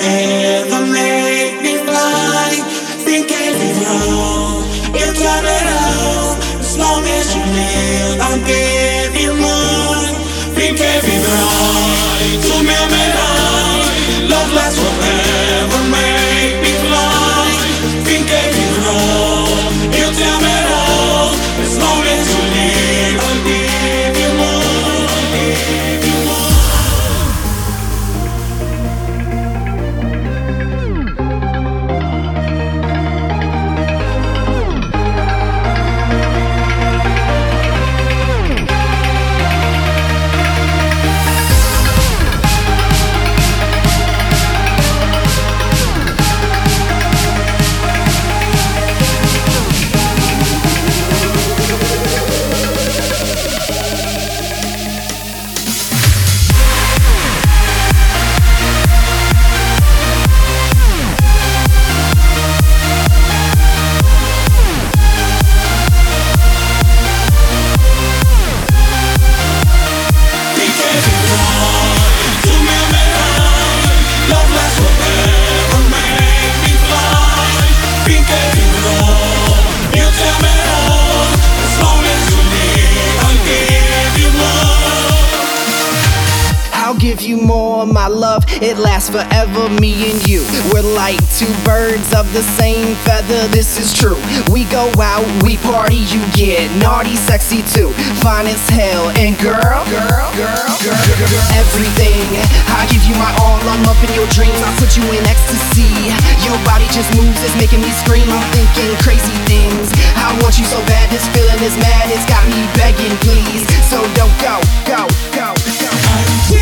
forever, make me fly. Think every wrong, you got it all. As long as you live, I'll give you more. Think every wrong, tu mi amerai. Love lasts forever, make me fly. Think every wrong, you tell me all. As long as you live, I'll give you more. Give you more. Give you more, my love, it lasts forever, me and you. We're like two birds of the same feather, this is true. We go out, we party, you get naughty, sexy too. Fine as hell, and girl, everything. I give you my all, I'm up in your dreams, I put you in ecstasy. Your body just moves, it's making me scream, I'm thinking crazy things. I want you so bad, this feeling is mad, it's got me begging please. So don't go.